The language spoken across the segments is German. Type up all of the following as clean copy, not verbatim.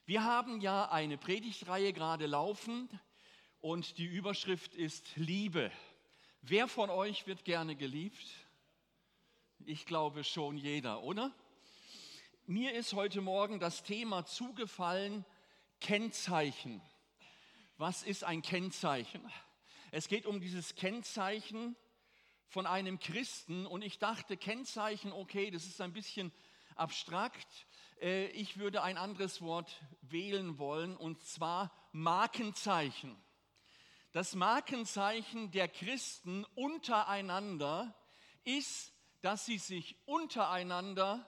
Wir haben ja eine Predigtreihe gerade laufen und die Überschrift ist Liebe. Wer von euch wird gerne geliebt? Ich glaube schon jeder, oder? Mir ist heute Morgen das Thema zugefallen, Kennzeichen. Was ist ein Kennzeichen? Es geht um dieses Kennzeichen von einem Christen und ich dachte, Kennzeichen, okay, das ist ein bisschen abstrakt. Ich würde ein anderes Wort wählen wollen, und zwar Markenzeichen. Das Markenzeichen der Christen untereinander ist, dass sie sich untereinander,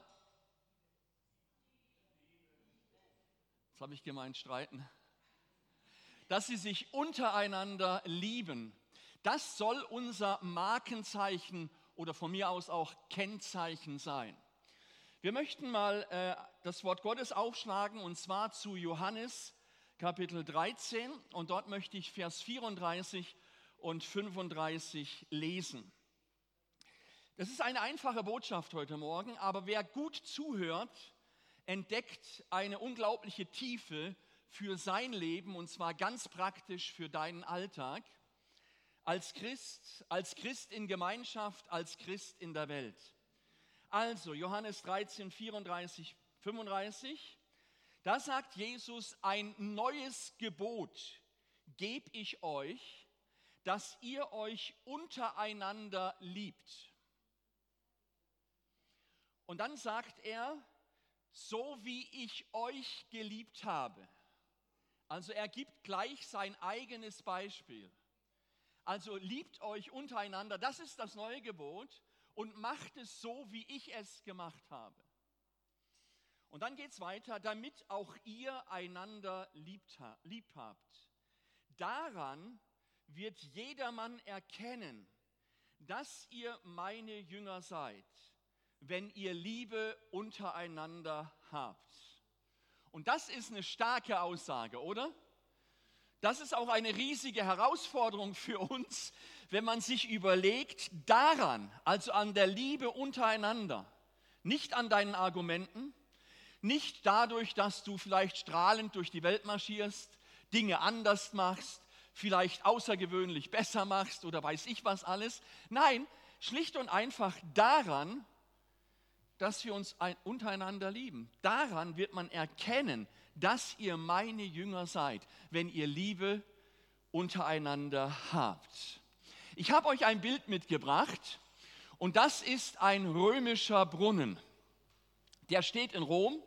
jetzt habe ich gemeint streiten, dass sie sich untereinander lieben. Das soll unser Markenzeichen oder von mir aus auch Kennzeichen sein. Wir möchten mal das Wort Gottes aufschlagen, und zwar zu Johannes Kapitel 13, und dort möchte ich Vers 34 und 35 lesen. Das ist eine einfache Botschaft heute Morgen, aber wer gut zuhört, entdeckt eine unglaubliche Tiefe für sein Leben, und zwar ganz praktisch für deinen Alltag, als Christ in Gemeinschaft, als Christ in der Welt. Also Johannes 13, 34, 35, da sagt Jesus, ein neues Gebot gebe ich euch, dass ihr euch untereinander liebt. Und dann sagt er, so wie ich euch geliebt habe. Also er gibt gleich sein eigenes Beispiel. Also liebt euch untereinander, das ist das neue Gebot, und macht es so, wie ich es gemacht habe. Und dann geht es weiter, damit auch ihr einander lieb habt. Daran wird jedermann erkennen, dass ihr meine Jünger seid, wenn ihr Liebe untereinander habt. Und das ist eine starke Aussage, oder? Das ist auch eine riesige Herausforderung für uns, wenn man sich überlegt, daran, also an der Liebe untereinander, nicht an deinen Argumenten, nicht dadurch, dass du vielleicht strahlend durch die Welt marschierst, Dinge anders machst, vielleicht außergewöhnlich besser machst oder weiß ich was alles. Nein, schlicht und einfach daran, dass wir uns untereinander lieben. Daran wird man erkennen, dass ihr meine Jünger seid, wenn ihr Liebe untereinander habt. Ich habe euch ein Bild mitgebracht, und das ist ein römischer Brunnen. Der steht in Rom.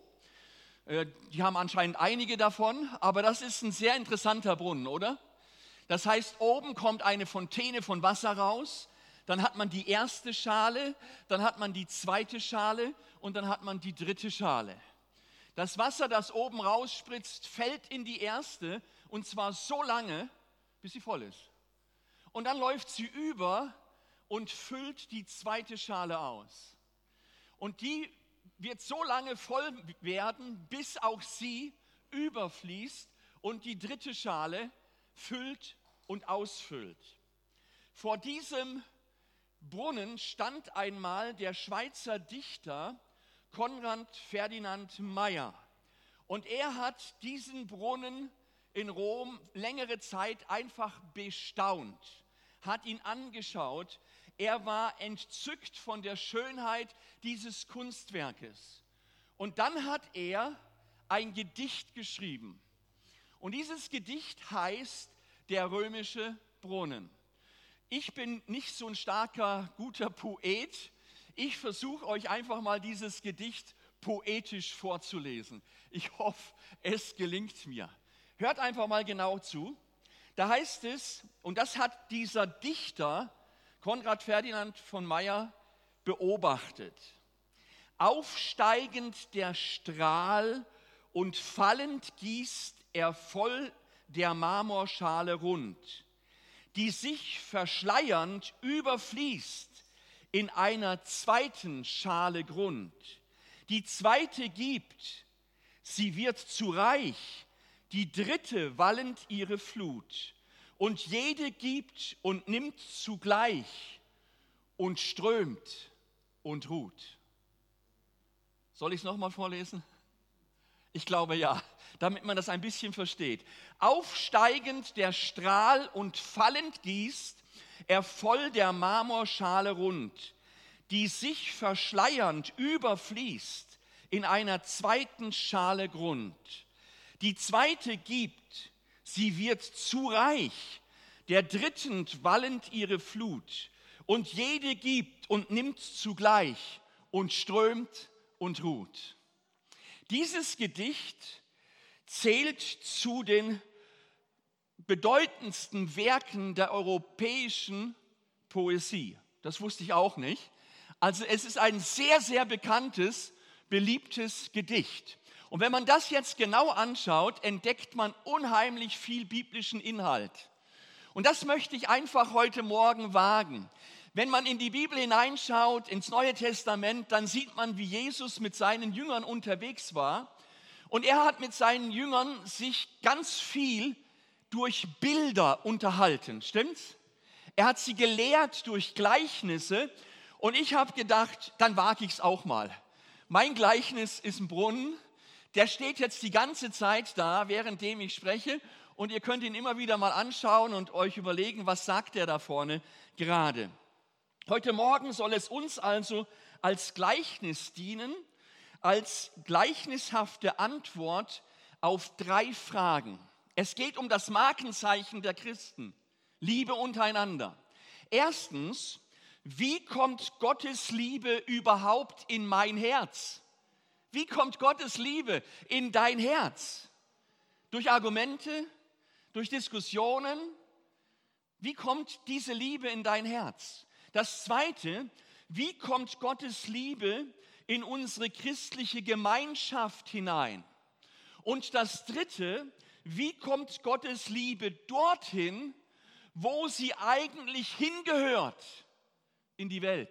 Die haben anscheinend einige davon, aber das ist ein sehr interessanter Brunnen, oder? Das heißt, oben kommt eine Fontäne von Wasser raus, dann hat man die erste Schale, dann hat man die zweite Schale und dann hat man die dritte Schale. Das Wasser, das oben rausspritzt, fällt in die erste, und zwar so lange, bis sie voll ist. Und dann läuft sie über und füllt die zweite Schale aus. Und die wird so lange voll werden, bis auch sie überfließt und die dritte Schale füllt und ausfüllt. Vor diesem Brunnen stand einmal der Schweizer Dichter Konrad Ferdinand Meyer. Und er hat diesen Brunnen in Rom längere Zeit einfach bestaunt, hat ihn angeschaut. Er war entzückt von der Schönheit dieses Kunstwerkes. Und dann hat er ein Gedicht geschrieben. Und dieses Gedicht heißt Der römische Brunnen. Ich bin nicht so ein starker, guter Poet. Ich versuche euch einfach mal dieses Gedicht poetisch vorzulesen. Ich hoffe, es gelingt mir. Hört einfach mal genau zu. Da heißt es, und das hat dieser Dichter Konrad Ferdinand von Meyer beobachtet: Aufsteigend der Strahl und fallend gießt er voll der Marmorschale rund, die sich verschleiernd überfließt in einer zweiten Schale Grund. Die zweite gibt, sie wird zu reich, die dritte wallend ihre Flut. Und jede gibt und nimmt zugleich und strömt und ruht. Soll ich es nochmal vorlesen? Ich glaube ja. damit man das ein bisschen versteht. Aufsteigend der Strahl und fallend gießt, er voll der Marmorschale rund, die sich verschleiernd überfließt in einer zweiten Schale Grund. Die zweite gibt, sie wird zu reich, der dritten wallend ihre Flut, und jede gibt und nimmt zugleich und strömt und ruht. Dieses Gedicht zählt zu den bedeutendsten Werken der europäischen Poesie. Das wusste ich auch nicht. Also es ist ein sehr, sehr bekanntes, beliebtes Gedicht. Und wenn man das jetzt genau anschaut, entdeckt man unheimlich viel biblischen Inhalt. Und das möchte ich einfach heute Morgen wagen. Wenn man in die Bibel hineinschaut, ins Neue Testament, dann sieht man, wie Jesus mit seinen Jüngern unterwegs war. Und er hat mit seinen Jüngern sich ganz viel durch Bilder unterhalten, stimmt's? Er hat sie gelehrt durch Gleichnisse und ich habe gedacht, dann wage ich es auch mal. Mein Gleichnis ist ein Brunnen, der steht jetzt die ganze Zeit da, währenddem ich spreche und ihr könnt ihn immer wieder mal anschauen und euch überlegen, was sagt er da vorne gerade. Heute Morgen soll es uns also als Gleichnis dienen, als gleichnishafte Antwort auf 3 Fragen. Es geht um das Markenzeichen der Christen, Liebe untereinander. Erstens, wie kommt Gottes Liebe überhaupt in mein Herz? Wie kommt Gottes Liebe in dein Herz? Durch Argumente, durch Diskussionen? Wie kommt diese Liebe in dein Herz? Das Zweite, wie kommt Gottes Liebe in unsere christliche Gemeinschaft hinein? Und das Dritte, wie kommt Gottes Liebe dorthin, wo sie eigentlich hingehört, in die Welt?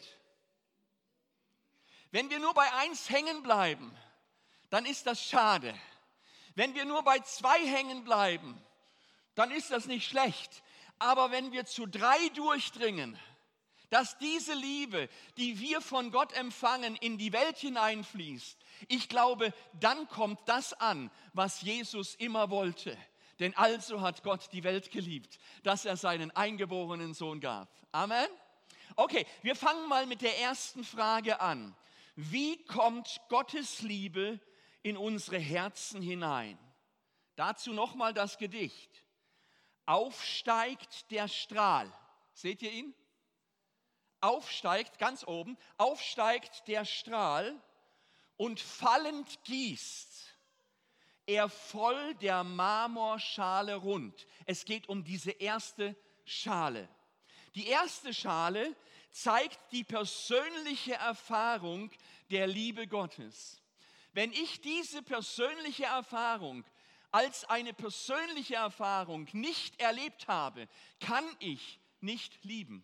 Wenn wir nur bei 1 hängen bleiben, dann ist das schade. Wenn wir nur bei 2 hängen bleiben, dann ist das nicht schlecht. Aber wenn wir zu 3 durchdringen, dass diese Liebe, die wir von Gott empfangen, in die Welt hineinfließt, ich glaube, dann kommt das an, was Jesus immer wollte. Denn also hat Gott die Welt geliebt, dass er seinen eingeborenen Sohn gab. Amen. Okay, wir fangen mal mit der ersten Frage an. Wie kommt Gottes Liebe in unsere Herzen hinein? Dazu nochmal das Gedicht. Aufsteigt der Strahl. Seht ihr ihn? Aufsteigt, ganz oben, aufsteigt der Strahl und fallend gießt er voll der Marmorschale rund. Es geht um diese erste Schale. Die erste Schale zeigt die persönliche Erfahrung der Liebe Gottes. Wenn ich diese persönliche Erfahrung als eine persönliche Erfahrung nicht erlebt habe, kann ich nicht lieben.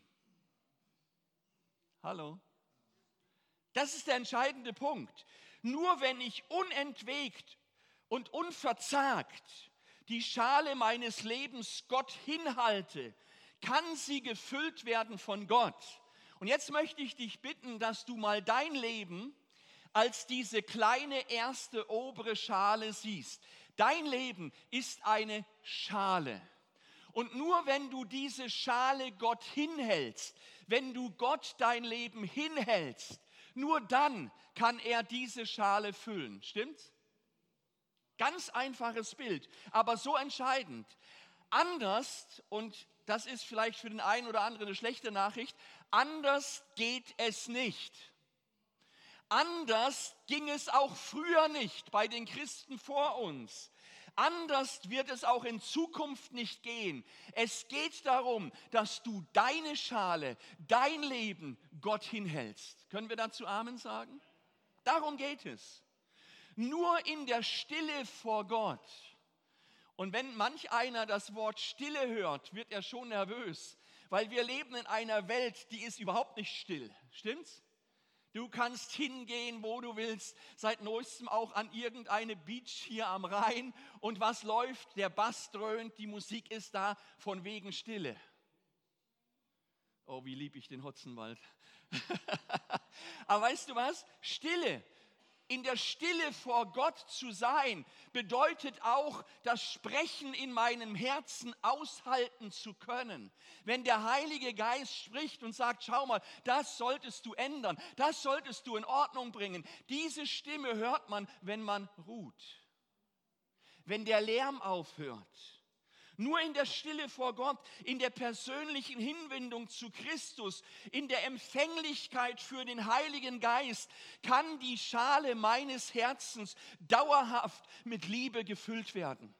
Hallo? Das ist der entscheidende Punkt. Nur wenn ich unentwegt und unverzagt die Schale meines Lebens Gott hinhalte, kann sie gefüllt werden von Gott. Und jetzt möchte ich dich bitten, dass du mal dein Leben als diese kleine erste obere Schale siehst. Dein Leben ist eine Schale. Und nur wenn du diese Schale Gott hinhältst, wenn du Gott dein Leben hinhältst, nur dann kann er diese Schale füllen. Stimmt's? Ganz einfaches Bild, aber so entscheidend. Anders, und das ist vielleicht für den einen oder anderen eine schlechte Nachricht, anders geht es nicht. Anders ging es auch früher nicht bei den Christen vor uns. Anders wird es auch in Zukunft nicht gehen. Es geht darum, dass du deine Schale, dein Leben Gott hinhältst. Können wir dazu Amen sagen? Darum geht es. Nur in der Stille vor Gott. Und wenn manch einer das Wort Stille hört, wird er schon nervös, weil wir leben in einer Welt, die ist überhaupt nicht still. Stimmt's? Du kannst hingehen, wo du willst, seit neuestem auch an irgendeine Beach hier am Rhein. Und was läuft? Der Bass dröhnt, die Musik ist da, von wegen Stille. Oh, wie lieb ich den Hotzenwald. Aber weißt du was? Stille in der Stille vor Gott zu sein, bedeutet auch, das Sprechen in meinem Herzen aushalten zu können. Wenn der Heilige Geist spricht und sagt, schau mal, das solltest du ändern, das solltest du in Ordnung bringen. Diese Stimme hört man, wenn man ruht, wenn der Lärm aufhört. Nur in der Stille vor Gott, in der persönlichen Hinwendung zu Christus, in der Empfänglichkeit für den Heiligen Geist kann die Schale meines Herzens dauerhaft mit Liebe gefüllt werden.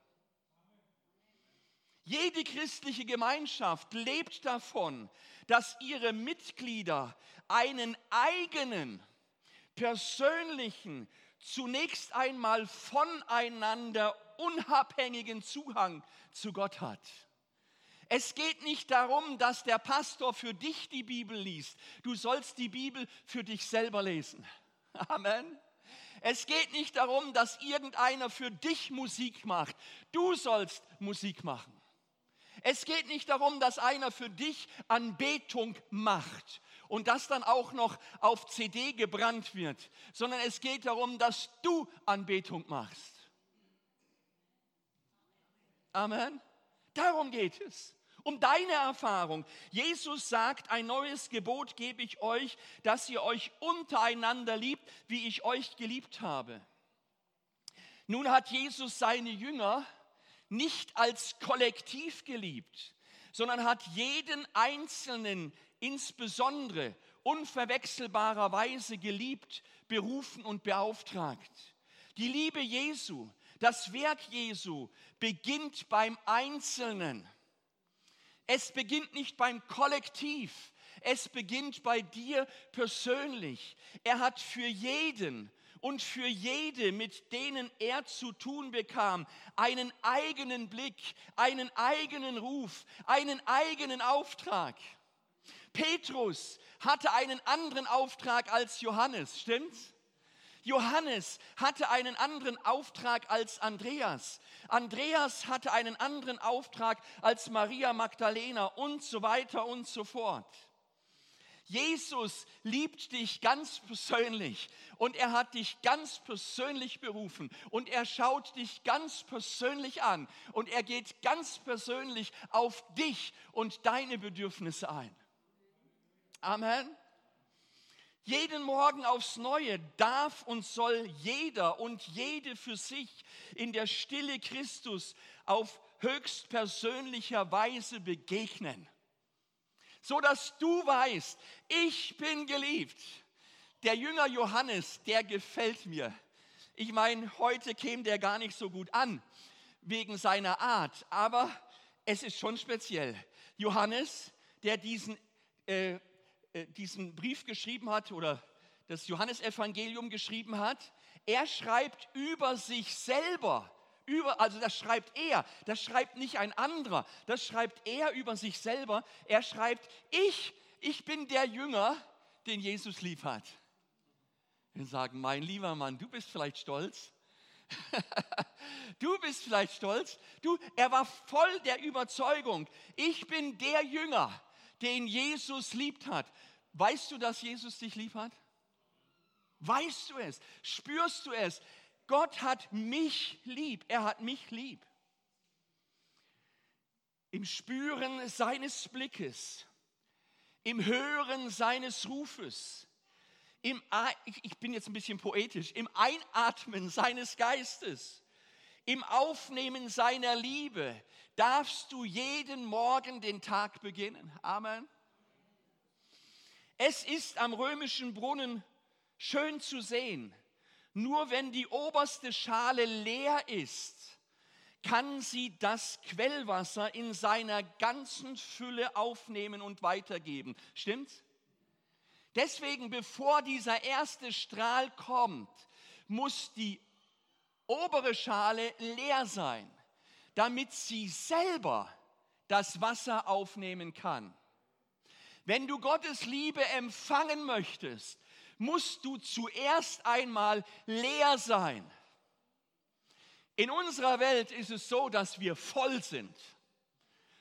Jede christliche Gemeinschaft lebt davon, dass ihre Mitglieder einen eigenen, persönlichen, zunächst einmal voneinander unabhängigen Zugang zu Gott hat. Es geht nicht darum, dass der Pastor für dich die Bibel liest. Du sollst die Bibel für dich selber lesen. Amen. Es geht nicht darum, dass irgendeiner für dich Musik macht. Du sollst Musik machen. Es geht nicht darum, dass einer für dich Anbetung macht und das dann auch noch auf CD gebrannt wird, sondern es geht darum, dass du Anbetung machst. Amen. Darum geht es. Um deine Erfahrung. Jesus sagt, ein neues Gebot gebe ich euch, dass ihr euch untereinander liebt, wie ich euch geliebt habe. Nun hat Jesus seine Jünger nicht als Kollektiv geliebt, sondern hat jeden Einzelnen insbesondere unverwechselbarerweise geliebt, berufen und beauftragt. Die Liebe Jesu, das Werk Jesu beginnt beim Einzelnen. Es beginnt nicht beim Kollektiv, es beginnt bei dir persönlich. Er hat für jeden und für jede, mit denen er zu tun bekam, einen eigenen Blick, einen eigenen Ruf, einen eigenen Auftrag. Petrus hatte einen anderen Auftrag als Johannes, stimmt's? Johannes hatte einen anderen Auftrag als Andreas. Andreas hatte einen anderen Auftrag als Maria Magdalena und so weiter und so fort. Jesus liebt dich ganz persönlich und er hat dich ganz persönlich berufen und er schaut dich ganz persönlich an und er geht ganz persönlich auf dich und deine Bedürfnisse ein. Amen. Jeden Morgen aufs Neue darf und soll jeder und jede für sich in der Stille Christus auf höchstpersönlicher Weise begegnen, so dass du weißt, ich bin geliebt. Der Jünger Johannes, der gefällt mir. Ich meine, heute käme der gar nicht so gut an, wegen seiner Art, aber es ist schon speziell. Johannes, der diesen Brief geschrieben hat oder das Johannesevangelium geschrieben hat, er schreibt über sich selber, das schreibt er, das schreibt nicht ein anderer, das schreibt er über sich selber. Er schreibt, ich bin der Jünger, den Jesus lieb hat. Wir sagen, mein lieber Mann, du bist vielleicht stolz. Du bist vielleicht stolz. Er war voll der Überzeugung, ich bin der Jünger, den Jesus liebt hat. Weißt du, dass Jesus dich lieb hat? Weißt du es? Spürst du es? Gott hat mich lieb. Er hat mich lieb. Im Spüren seines Blickes, im Hören seines Rufes, ich bin jetzt ein bisschen poetisch, im Einatmen seines Geistes, im Aufnehmen seiner Liebe, darfst du jeden Morgen den Tag beginnen. Amen. Es ist am römischen Brunnen schön zu sehen, nur wenn die oberste Schale leer ist, kann sie das Quellwasser in seiner ganzen Fülle aufnehmen und weitergeben. Stimmt's? Deswegen, bevor dieser erste Strahl kommt, muss die obere Schale leer sein, damit sie selber das Wasser aufnehmen kann. Wenn du Gottes Liebe empfangen möchtest, musst du zuerst einmal leer sein. In unserer Welt ist es so, dass wir voll sind.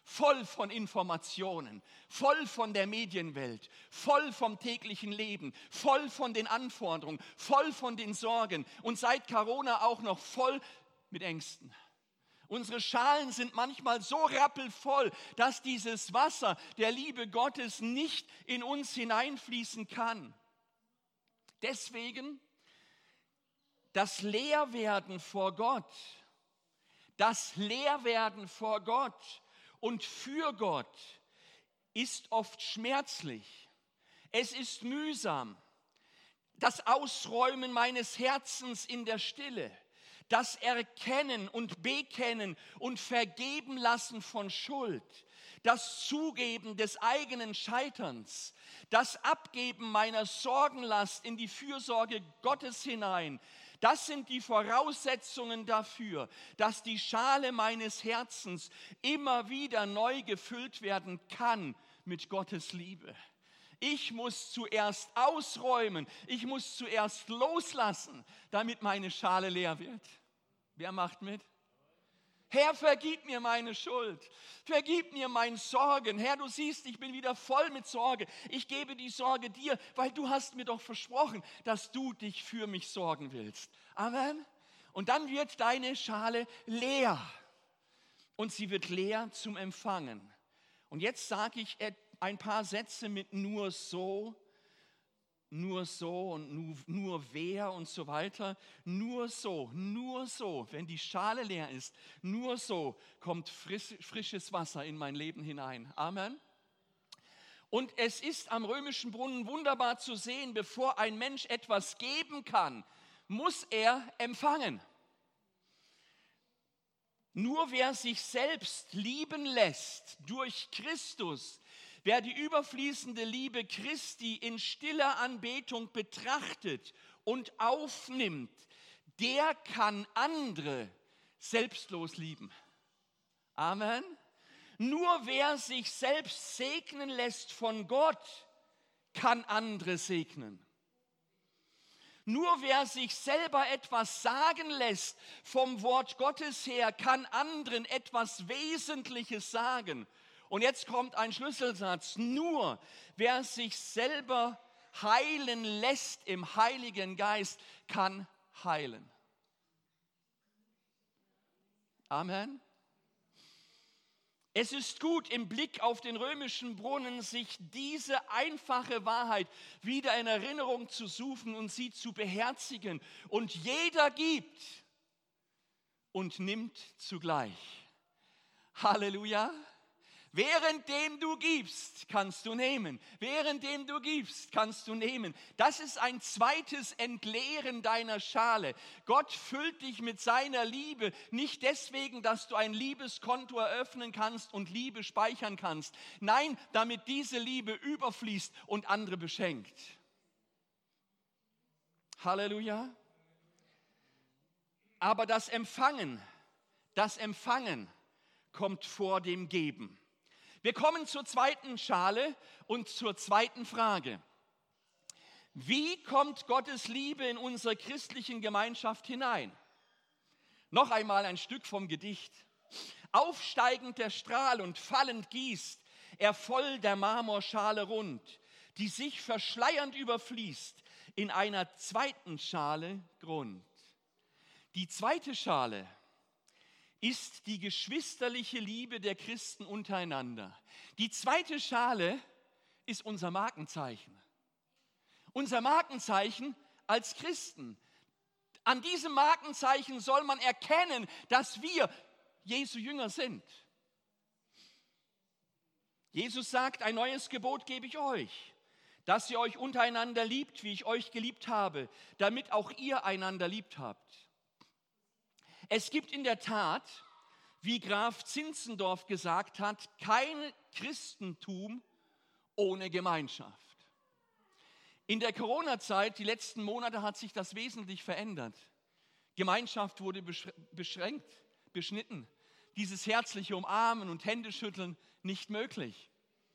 voll von Informationen, voll von der Medienwelt, voll vom täglichen Leben, voll von den Anforderungen, voll von den Sorgen und seit Corona auch noch voll mit Ängsten. Unsere Schalen sind manchmal so rappelvoll, dass dieses Wasser der Liebe Gottes nicht in uns hineinfließen kann. Deswegen das Leerwerden vor Gott, das Leerwerden vor Gott und für Gott ist oft schmerzlich. Es ist mühsam. Das Ausräumen meines Herzens in der Stille, das Erkennen und Bekennen und Vergeben lassen von Schuld, das Zugeben des eigenen Scheiterns, das Abgeben meiner Sorgenlast in die Fürsorge Gottes hinein, das sind die Voraussetzungen dafür, dass die Schale meines Herzens immer wieder neu gefüllt werden kann mit Gottes Liebe. Ich muss zuerst ausräumen, ich muss zuerst loslassen, damit meine Schale leer wird. Wer macht mit? Herr, vergib mir meine Schuld, vergib mir meine Sorgen. Herr, du siehst, ich bin wieder voll mit Sorge. Ich gebe die Sorge dir, weil du hast mir doch versprochen, dass du dich für mich sorgen willst. Amen. Und dann wird deine Schale leer und sie wird leer zum Empfangen. Und jetzt sage ich ein paar Sätze mit nur so und nur wer und so weiter. Nur so, wenn die Schale leer ist, nur so kommt frisches Wasser in mein Leben hinein. Amen. Und es ist am römischen Brunnen wunderbar zu sehen, bevor ein Mensch etwas geben kann, muss er empfangen. Nur wer sich selbst lieben lässt durch Christus, wer die überfließende Liebe Christi in stiller Anbetung betrachtet und aufnimmt, der kann andere selbstlos lieben. Amen. Nur wer sich selbst segnen lässt von Gott, kann andere segnen. Nur wer sich selber etwas sagen lässt vom Wort Gottes her, kann anderen etwas Wesentliches sagen. Und jetzt kommt ein Schlüsselsatz. Nur wer sich selber heilen lässt im Heiligen Geist, kann heilen. Amen. Es ist gut, im Blick auf den römischen Brunnen, sich diese einfache Wahrheit wieder in Erinnerung zu suchen und sie zu beherzigen. Und jeder gibt und nimmt zugleich. Halleluja. Währenddem du gibst, kannst du nehmen. Währenddem du gibst, kannst du nehmen. Das ist ein zweites Entleeren deiner Schale. Gott füllt dich mit seiner Liebe, nicht deswegen, dass du ein Liebeskonto eröffnen kannst und Liebe speichern kannst. Nein, damit diese Liebe überfließt und andere beschenkt. Halleluja. Aber das Empfangen kommt vor dem Geben. Wir kommen zur zweiten Schale und zur zweiten Frage. Wie kommt Gottes Liebe in unsere christlichen Gemeinschaft hinein? Noch einmal ein Stück vom Gedicht. Aufsteigend der Strahl und fallend gießt er voll der Marmorschale rund, die sich verschleiernd überfließt in einer zweiten Schale Grund. Die zweite Schale ist die geschwisterliche Liebe der Christen untereinander. Die zweite Schale ist unser Markenzeichen. Unser Markenzeichen als Christen. An diesem Markenzeichen soll man erkennen, dass wir Jesu Jünger sind. Jesus sagt, ein neues Gebot gebe ich euch, dass ihr euch untereinander liebt, wie ich euch geliebt habe, damit auch ihr einander liebt habt. Es gibt in der Tat, wie Graf Zinzendorf gesagt hat, kein Christentum ohne Gemeinschaft. In der Corona-Zeit, die letzten Monate, hat sich das wesentlich verändert. Gemeinschaft wurde beschränkt, beschnitten. Dieses herzliche Umarmen und Händeschütteln nicht möglich.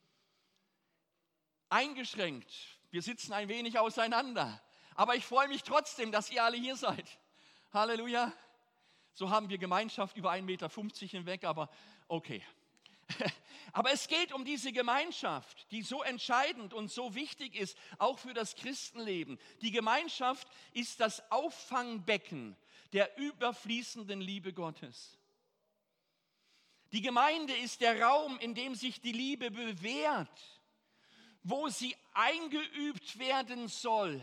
Eingeschränkt. Wir sitzen ein wenig auseinander. Aber ich freue mich trotzdem, dass ihr alle hier seid. Halleluja. So haben wir Gemeinschaft über 1,50 Meter hinweg, aber okay. Aber es geht um diese Gemeinschaft, die so entscheidend und so wichtig ist, auch für das Christenleben. Die Gemeinschaft ist das Auffangbecken der überfließenden Liebe Gottes. Die Gemeinde ist der Raum, in dem sich die Liebe bewährt, wo sie eingeübt werden soll.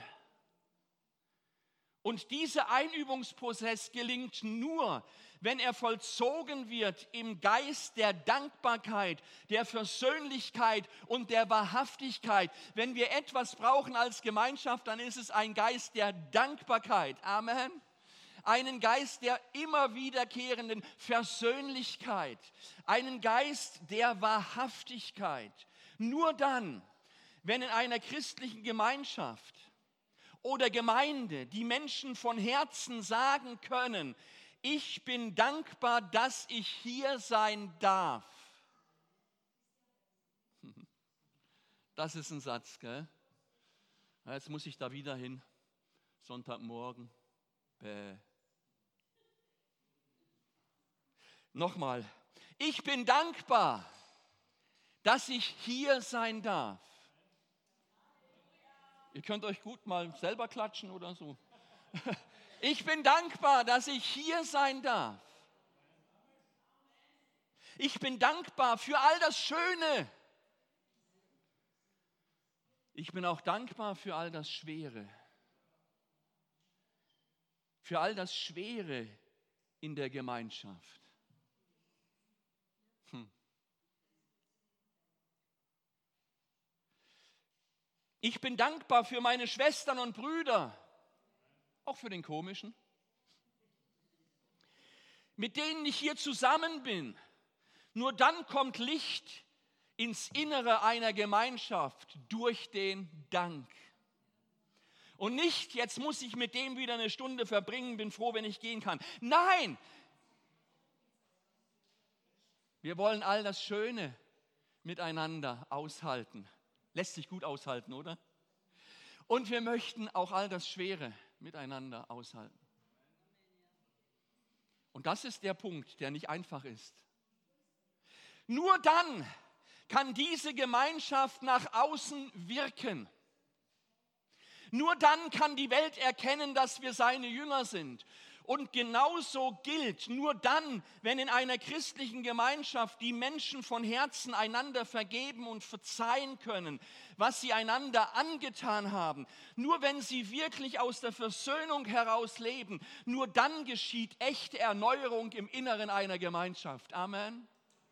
Und dieser Einübungsprozess gelingt nur, wenn er vollzogen wird im Geist der Dankbarkeit, der Versöhnlichkeit und der Wahrhaftigkeit. Wenn wir etwas brauchen als Gemeinschaft, dann ist es ein Geist der Dankbarkeit. Amen. Einen Geist der immer wiederkehrenden Versöhnlichkeit. Einen Geist der Wahrhaftigkeit. Nur dann, wenn in einer christlichen Gemeinschaft oder Gemeinde die Menschen von Herzen sagen können, ich bin dankbar, dass ich hier sein darf. Das ist ein Satz, gell? Jetzt muss ich da wieder hin, Sonntagmorgen. Bäh. Nochmal, ich bin dankbar, dass ich hier sein darf. Ihr könnt euch gut mal selber klatschen oder so. Ich bin dankbar, dass ich hier sein darf. Ich bin dankbar für all das Schöne. Ich bin auch dankbar für all das Schwere. Für all das Schwere in der Gemeinschaft. Ich bin dankbar für meine Schwestern und Brüder, auch für den Komischen, mit denen ich hier zusammen bin. Nur dann kommt Licht ins Innere einer Gemeinschaft durch den Dank. Und nicht, jetzt muss ich mit dem wieder eine Stunde verbringen, bin froh, wenn ich gehen kann. Nein! Wir wollen all das Schöne miteinander aushalten. Lässt sich gut aushalten, oder? Und wir möchten auch all das Schwere miteinander aushalten. Und das ist der Punkt, der nicht einfach ist. Nur dann kann diese Gemeinschaft nach außen wirken. Nur dann kann die Welt erkennen, dass wir seine Jünger sind. Und genauso gilt, nur dann, wenn in einer christlichen Gemeinschaft die Menschen von Herzen einander vergeben und verzeihen können, was sie einander angetan haben, nur wenn sie wirklich aus der Versöhnung heraus leben, nur dann geschieht echte Erneuerung im Inneren einer Gemeinschaft. Amen.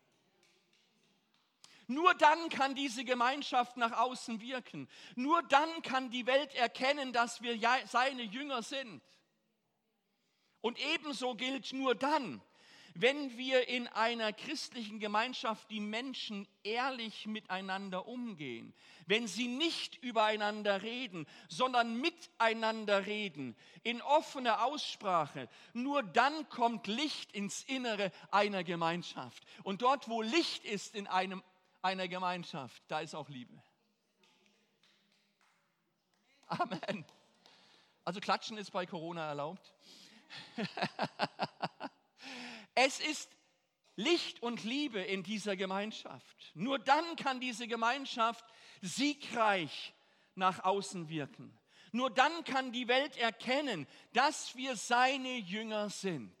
Nur dann kann diese Gemeinschaft nach außen wirken. Nur dann kann die Welt erkennen, dass wir seine Jünger sind. Und ebenso gilt nur dann, wenn wir in einer christlichen Gemeinschaft die Menschen ehrlich miteinander umgehen, wenn sie nicht übereinander reden, sondern miteinander reden, in offener Aussprache, nur dann kommt Licht ins Innere einer Gemeinschaft. Und dort, wo Licht ist in einer Gemeinschaft, da ist auch Liebe. Amen. Also Klatschen ist bei Corona erlaubt. Es ist Licht und Liebe in dieser Gemeinschaft. Nur dann kann diese Gemeinschaft siegreich nach außen wirken. Nur dann kann die Welt erkennen, dass wir seine Jünger sind.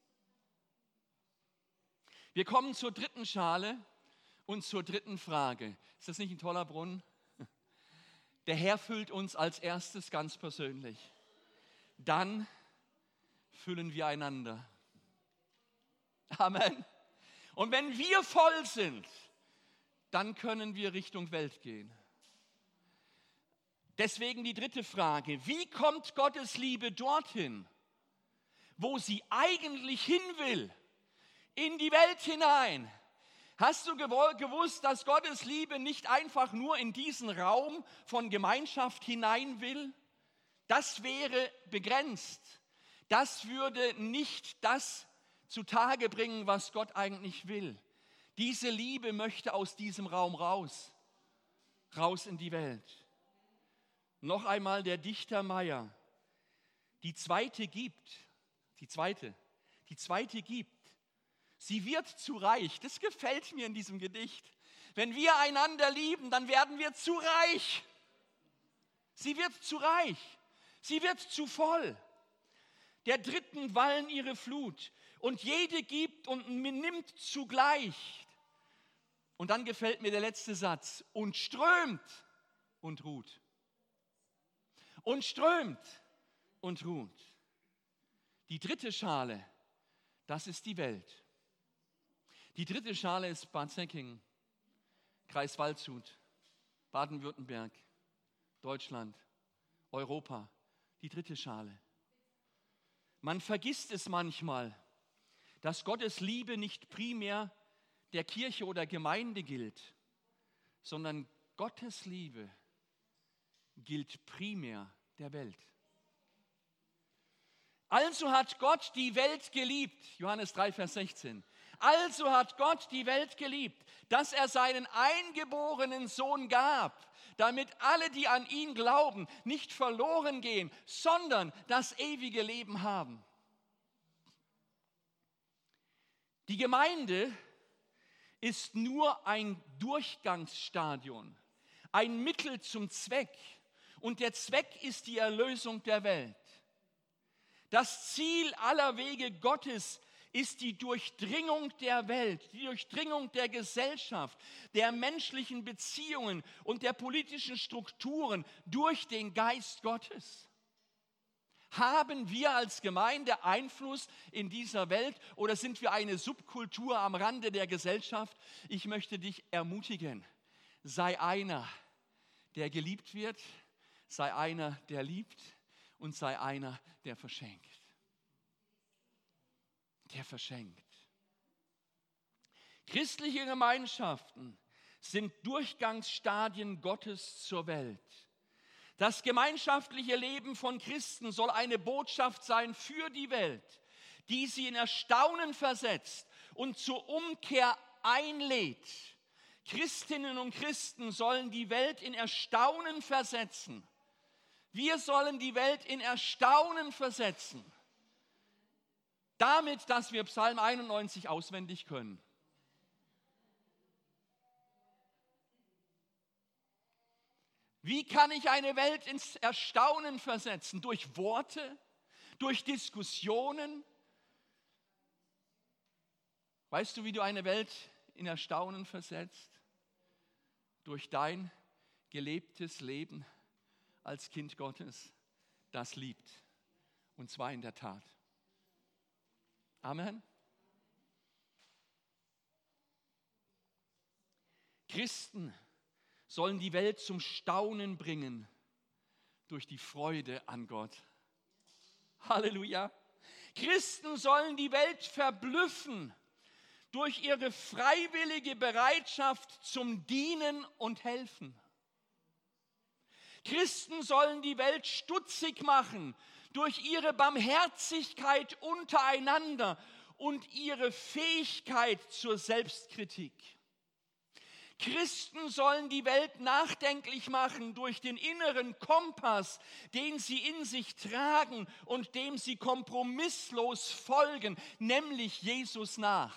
Wir kommen zur dritten Schale und zur dritten Frage. Ist das nicht ein toller Brunnen? Der Herr füllt uns als erstes ganz persönlich. Dann füllen wir einander. Amen. Und wenn wir voll sind, dann können wir Richtung Welt gehen. Deswegen die dritte Frage. Wie kommt Gottes Liebe dorthin, wo sie eigentlich hin will? In die Welt hinein. Hast du gewusst, dass Gottes Liebe nicht einfach nur in diesen Raum von Gemeinschaft hinein will? Das wäre begrenzt. Das würde nicht das zutage bringen, was Gott eigentlich will. Diese Liebe möchte aus diesem Raum raus in die Welt. Noch einmal der Dichter Meyer. Die zweite gibt, Sie wird zu reich. Das gefällt mir in diesem Gedicht. Wenn wir einander lieben, dann werden wir zu reich. Sie wird zu reich. Sie wird zu voll. Der Dritten wallen ihre Flut. Und jede gibt und nimmt zugleich. Und dann gefällt mir der letzte Satz. Und strömt und ruht. Und strömt und ruht. Die dritte Schale, das ist die Welt. Die dritte Schale ist Bad Säckingen, Kreis Waldshut, Baden-Württemberg, Deutschland, Europa. Die dritte Schale. Man vergisst es manchmal, dass Gottes Liebe nicht primär der Kirche oder Gemeinde gilt, sondern Gottes Liebe gilt primär der Welt. Also hat Gott die Welt geliebt, Johannes 3, Vers 16. Also hat Gott die Welt geliebt, dass er seinen eingeborenen Sohn gab, damit alle, die an ihn glauben, nicht verloren gehen, sondern das ewige Leben haben. Die Gemeinde ist nur ein Durchgangsstadion, ein Mittel zum Zweck. Und der Zweck ist die Erlösung der Welt. Das Ziel aller Wege Gottes ist die Durchdringung der Welt, die Durchdringung der Gesellschaft, der menschlichen Beziehungen und der politischen Strukturen durch den Geist Gottes. Haben wir als Gemeinde Einfluss in dieser Welt oder sind wir eine Subkultur am Rande der Gesellschaft? Ich möchte dich ermutigen, sei einer, der geliebt wird, sei einer, der liebt und sei einer, der verschenkt. Der verschenkt. Christliche Gemeinschaften sind Durchgangsstadien Gottes zur Welt. Das gemeinschaftliche Leben von Christen soll eine Botschaft sein für die Welt, die sie in Erstaunen versetzt und zur Umkehr einlädt. Christinnen und Christen sollen die Welt in Erstaunen versetzen. Wir sollen die Welt in Erstaunen versetzen. Damit, dass wir Psalm 91 auswendig können. Wie kann ich eine Welt ins Erstaunen versetzen? Durch Worte, durch Diskussionen. Weißt du, wie du eine Welt in Erstaunen versetzt? Durch dein gelebtes Leben als Kind Gottes, das liebt. Und zwar in der Tat. Amen. Christen sollen die Welt zum Staunen bringen durch die Freude an Gott. Halleluja. Christen sollen die Welt verblüffen durch ihre freiwillige Bereitschaft zum Dienen und Helfen. Christen sollen die Welt stutzig machen durch ihre Barmherzigkeit untereinander und ihre Fähigkeit zur Selbstkritik. Christen sollen die Welt nachdenklich machen durch den inneren Kompass, den sie in sich tragen und dem sie kompromisslos folgen, nämlich Jesus nach.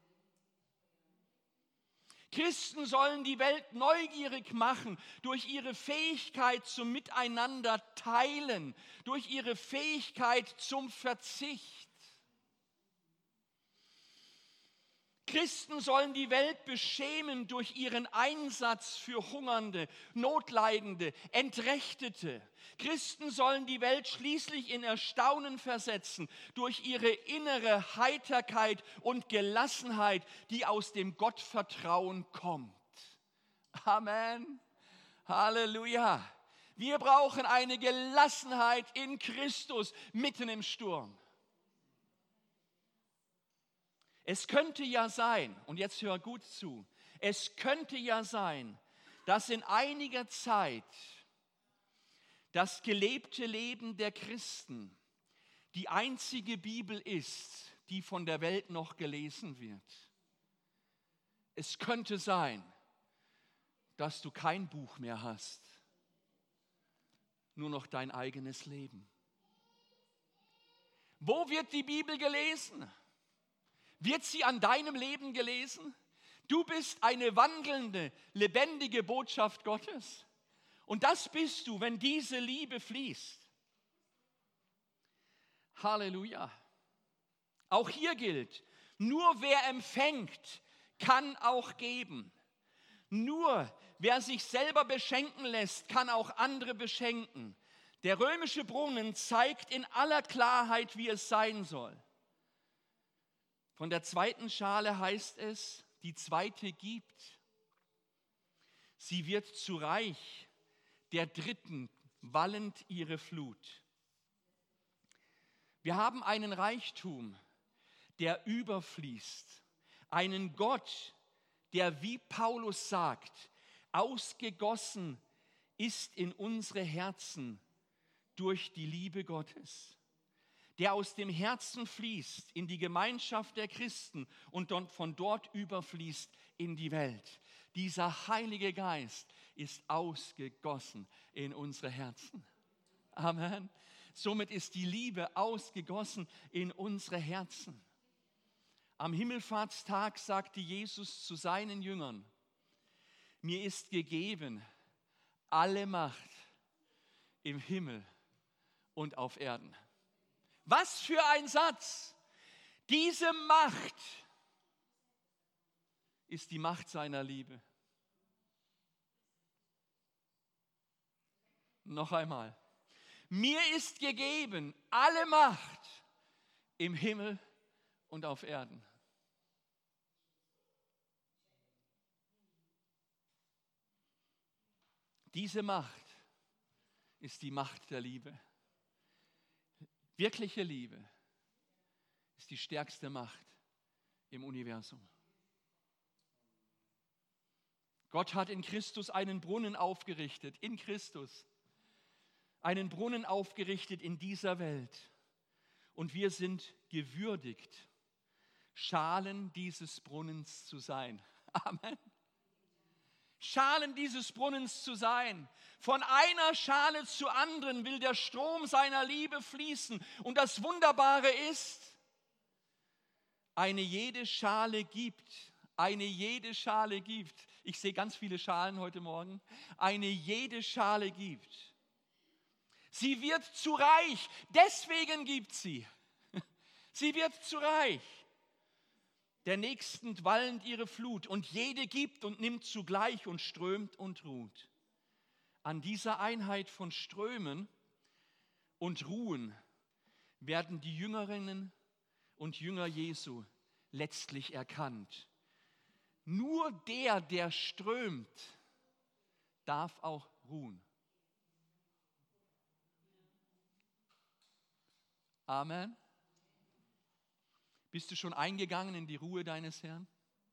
Christen sollen die Welt neugierig machen durch ihre Fähigkeit zum Miteinander teilen, durch ihre Fähigkeit zum Verzicht. Christen sollen die Welt beschämen durch ihren Einsatz für Hungernde, Notleidende, Entrechtete. Christen sollen die Welt schließlich in Erstaunen versetzen durch ihre innere Heiterkeit und Gelassenheit, die aus dem Gottvertrauen kommt. Amen. Halleluja. Wir brauchen eine Gelassenheit in Christus mitten im Sturm. Es könnte ja sein, und jetzt hör gut zu, es könnte ja sein, dass in einiger Zeit das gelebte Leben der Christen die einzige Bibel ist, die von der Welt noch gelesen wird. Es könnte sein, dass du kein Buch mehr hast, nur noch dein eigenes Leben. Wo wird die Bibel gelesen? Wird sie an deinem Leben gelesen? Du bist eine wandelnde, lebendige Botschaft Gottes. Und das bist du, wenn diese Liebe fließt. Halleluja. Auch hier gilt, nur wer empfängt, kann auch geben. Nur wer sich selber beschenken lässt, kann auch andere beschenken. Der römische Brunnen zeigt in aller Klarheit, wie es sein soll. Von der zweiten Schale heißt es, die zweite gibt. Sie wird zu Reich, der dritten wallend ihre Flut. Wir haben einen Reichtum, der überfließt. Einen Gott, der, wie Paulus sagt, ausgegossen ist in unsere Herzen durch die Liebe Gottes. Der aus dem Herzen fließt in die Gemeinschaft der Christen und von dort überfließt in die Welt. Dieser Heilige Geist ist ausgegossen in unsere Herzen. Amen. Somit ist die Liebe ausgegossen in unsere Herzen. Am Himmelfahrtstag sagte Jesus zu seinen Jüngern: Mir ist gegeben alle Macht im Himmel und auf Erden. Was für ein Satz! Diese Macht ist die Macht seiner Liebe. Noch einmal. Mir ist gegeben alle Macht im Himmel und auf Erden. Diese Macht ist die Macht der Liebe. Wirkliche Liebe ist die stärkste Macht im Universum. Gott hat in Christus einen Brunnen aufgerichtet, in Christus. Einen Brunnen aufgerichtet in dieser Welt. Und wir sind gewürdigt, Schalen dieses Brunnens zu sein. Amen. Schalen dieses Brunnens zu sein. Von einer Schale zur anderen will der Strom seiner Liebe fließen. Und das Wunderbare ist, eine jede Schale gibt. Ich sehe ganz viele Schalen heute Morgen. Eine jede Schale gibt. Sie wird zu reich, deswegen gibt sie. Sie wird zu reich. Der Nächsten wallend ihre Flut und jede gibt und nimmt zugleich und strömt und ruht. An dieser Einheit von Strömen und Ruhen werden die Jüngerinnen und Jünger Jesu letztlich erkannt. Nur der strömt, darf auch ruhen. Amen. Bist du schon eingegangen in die Ruhe deines Herrn?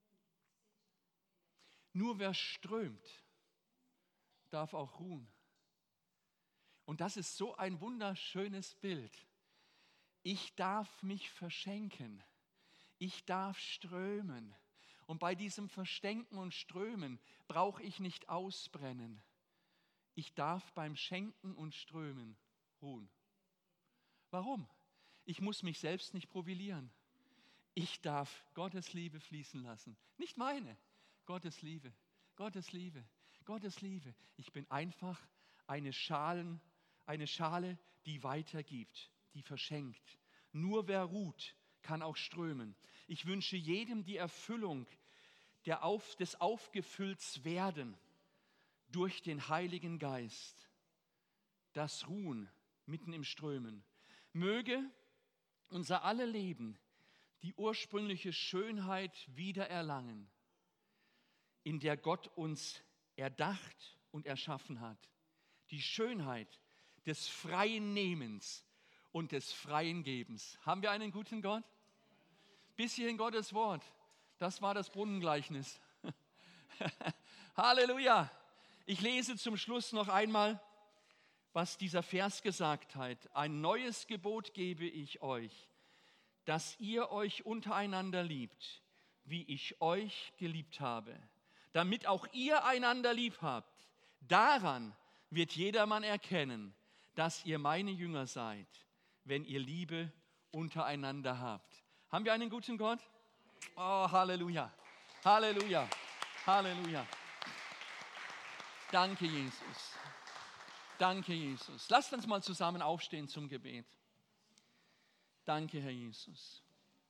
Nur wer strömt, darf auch ruhen. Und das ist so ein wunderschönes Bild. Ich darf mich verschenken. Ich darf strömen. Und bei diesem Verschenken und Strömen brauche ich nicht ausbrennen. Ich darf beim Schenken und Strömen ruhen. Warum? Ich muss mich selbst nicht profilieren. Ich darf Gottes Liebe fließen lassen. Nicht meine. Gottes Liebe. Gottes Liebe. Gottes Liebe. Ich bin einfach eine Schale, die weitergibt, die verschenkt. Nur wer ruht, kann auch strömen. Ich wünsche jedem die Erfüllung des Aufgefülltwerden durch den Heiligen Geist. Das Ruhen mitten im Strömen. Möge unser aller Leben die ursprüngliche Schönheit wiedererlangen, in der Gott uns erdacht und erschaffen hat. Die Schönheit des freien Nehmens und des freien Gebens. Haben wir einen guten Gott? Bis hierhin Gottes Wort. Das war das Brunnengleichnis. Halleluja. Ich lese zum Schluss noch einmal, was dieser Vers gesagt hat. Ein neues Gebot gebe ich euch, dass ihr euch untereinander liebt, wie ich euch geliebt habe, damit auch ihr einander lieb habt. Daran wird jedermann erkennen, dass ihr meine Jünger seid, wenn ihr Liebe untereinander habt. Haben wir einen guten Gott? Oh, Halleluja. Halleluja. Halleluja. Danke, Jesus. Danke, Jesus. Lasst uns mal zusammen aufstehen zum Gebet. Danke, Herr Jesus.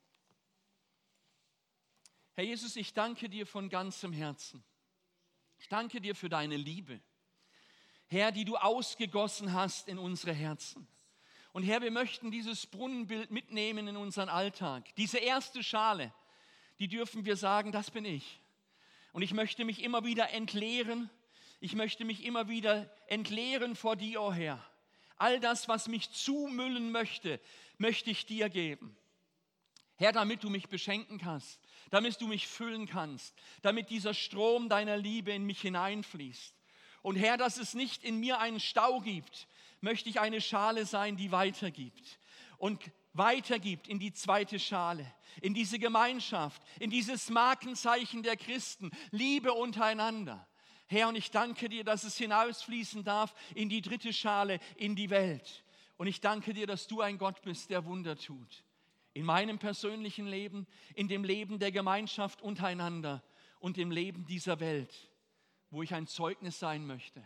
Herr Jesus, ich danke dir von ganzem Herzen. Ich danke dir für deine Liebe. Herr, die du ausgegossen hast in unsere Herzen. Und Herr, wir möchten dieses Brunnenbild mitnehmen in unseren Alltag. Diese erste Schale, die dürfen wir sagen, das bin ich. Und ich möchte mich immer wieder entleeren. Ich möchte mich immer wieder entleeren vor dir, oh Herr. All das, was mich zumüllen möchte, möchte ich dir geben. Herr, damit du mich beschenken kannst, damit du mich füllen kannst, damit dieser Strom deiner Liebe in mich hineinfließt. Und Herr, dass es nicht in mir einen Stau gibt, möchte ich eine Schale sein, die weitergibt. Und weitergibt in die zweite Schale, in diese Gemeinschaft, in dieses Markenzeichen der Christen, Liebe untereinander. Herr, und ich danke dir, dass es hinausfließen darf in die dritte Schale, in die Welt. Und ich danke dir, dass du ein Gott bist, der Wunder tut. In meinem persönlichen Leben, in dem Leben der Gemeinschaft untereinander und im Leben dieser Welt, wo ich ein Zeugnis sein möchte.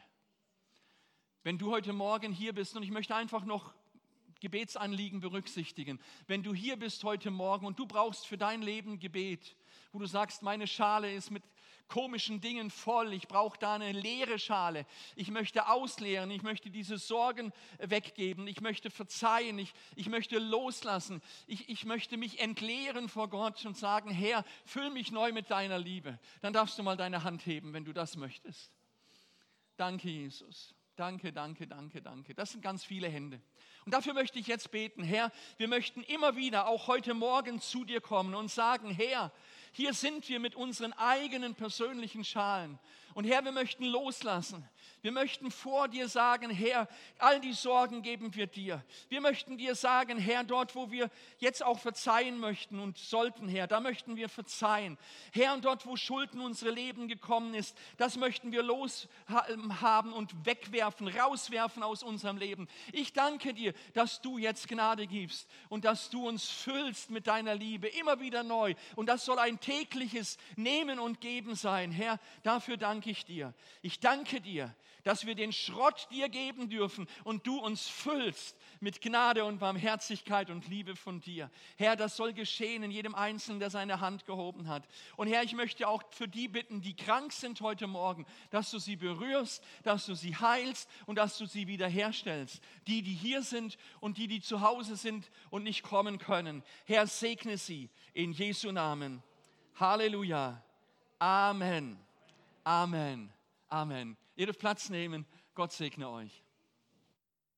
Wenn du heute Morgen hier bist, und ich möchte einfach noch Gebetsanliegen berücksichtigen, wenn du hier bist heute Morgen und du brauchst für dein Leben Gebet, wo du sagst, meine Schale ist mit komischen Dingen voll, ich brauche da eine leere Schale, ich möchte ausleeren, ich möchte diese Sorgen weggeben, ich möchte verzeihen, ich möchte loslassen, ich möchte mich entleeren vor Gott und sagen, Herr, füll mich neu mit deiner Liebe. Dann darfst du mal deine Hand heben, wenn du das möchtest. Danke, Jesus. Danke, danke, danke, danke. Das sind ganz viele Hände. Und dafür möchte ich jetzt beten, Herr, wir möchten immer wieder, auch heute Morgen zu dir kommen und sagen, Herr, hier sind wir mit unseren eigenen persönlichen Schalen. Und Herr, wir möchten loslassen. Wir möchten vor dir sagen, Herr, all die Sorgen geben wir dir. Wir möchten dir sagen, Herr, dort, wo wir jetzt auch verzeihen möchten und sollten, Herr, da möchten wir verzeihen. Herr, und dort, wo Schuld in unsere Leben gekommen ist, das möchten wir loshaben und wegwerfen, rauswerfen aus unserem Leben. Ich danke dir, dass du jetzt Gnade gibst und dass du uns füllst mit deiner Liebe, immer wieder neu. Und das soll ein tägliches Nehmen und Geben sein. Herr, dafür danke ich dir. Ich danke dir, dass wir den Schrott dir geben dürfen und du uns füllst mit Gnade und Barmherzigkeit und Liebe von dir. Herr, das soll geschehen in jedem Einzelnen, der seine Hand gehoben hat. Und Herr, ich möchte auch für die bitten, die krank sind heute Morgen, dass du sie berührst, dass du sie heilst und dass du sie wiederherstellst. Die hier sind und die zu Hause sind und nicht kommen können. Herr, segne sie in Jesu Namen. Halleluja. Amen. Amen. Amen. Ihr dürft Platz nehmen. Gott segne euch.